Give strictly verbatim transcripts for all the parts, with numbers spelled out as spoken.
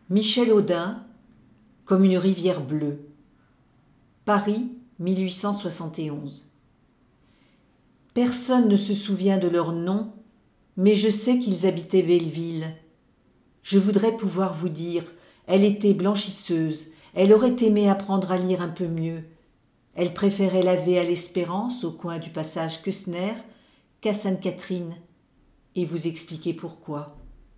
Michel Audin, comme une rivière bleue. Paris, mille huit cent soixante et onze. Personne ne se souvient de leur nom, mais je sais qu'ils habitaient Belleville. Je voudrais pouvoir vous dire, elle était blanchisseuse, elle aurait aimé apprendre à lire un peu mieux. Elle préférait laver à l'Espérance, au coin du passage Küssner, qu'à Sainte-Catherine, et vous expliquer pourquoi.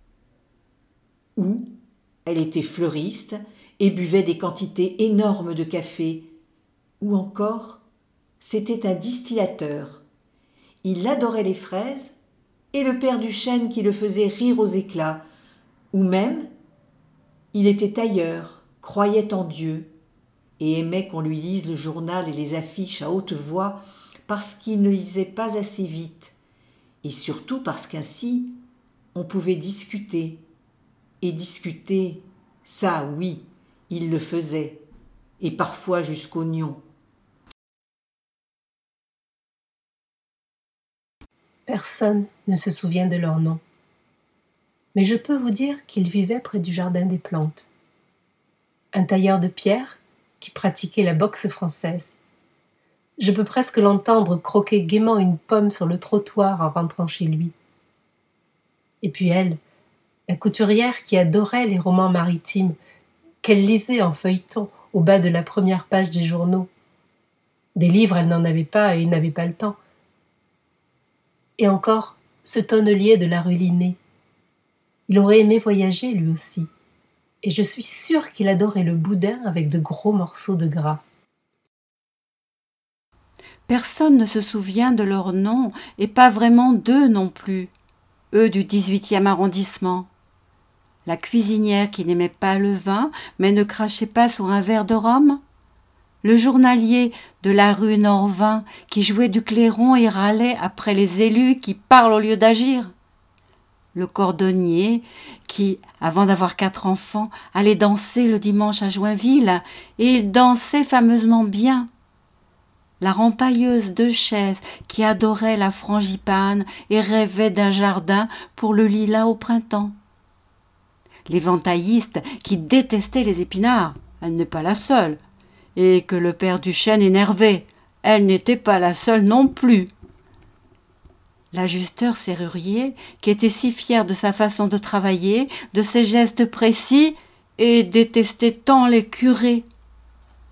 Ou elle était fleuriste et buvait des quantités énormes de café. Ou encore, c'était un distillateur. Il adorait les fraises et le père Duchesne qui le faisait rire aux éclats. Ou même, il était tailleur, croyait en Dieu et aimait qu'on lui lise le journal et les affiches à haute voix parce qu'il ne lisait pas assez vite et surtout parce qu'ainsi on pouvait discuter. Et discuter, ça oui, il le faisait, et parfois jusqu'au nion. Personne ne se souvient de leur nom. Mais je peux vous dire qu'ils vivaient près du jardin des plantes. Un tailleur de pierre qui pratiquait la boxe française. Je peux presque l'entendre croquer gaiement une pomme sur le trottoir en rentrant chez lui. Et puis elle, la couturière qui adorait les romans maritimes, qu'elle lisait en feuilleton au bas de la première page des journaux. Des livres, elle n'en avait pas et n'avait pas le temps. Et encore, ce tonnelier de la rue Linné. Il aurait aimé voyager lui aussi. Et je suis sûre qu'il adorait le boudin avec de gros morceaux de gras. Personne ne se souvient de leur nom, et pas vraiment d'eux non plus, eux du dix-huitième arrondissement. La cuisinière qui n'aimait pas le vin, mais ne crachait pas sur un verre de rhum. Le journalier de la rue Norvin qui jouait du clairon et râlait après les élus qui parlent au lieu d'agir. Le cordonnier qui, avant d'avoir quatre enfants, allait danser le dimanche à Joinville, et il dansait fameusement bien. La rempailleuse de chaises qui adorait la frangipane et rêvait d'un jardin pour le lilas au printemps. L'éventailliste qui détestait les épinards, elle n'est pas la seule, et que le père Duchesne énervait, elle n'était pas la seule non plus. L'ajusteur serrurier, qui était si fier de sa façon de travailler, de ses gestes précis, et détestait tant les curés.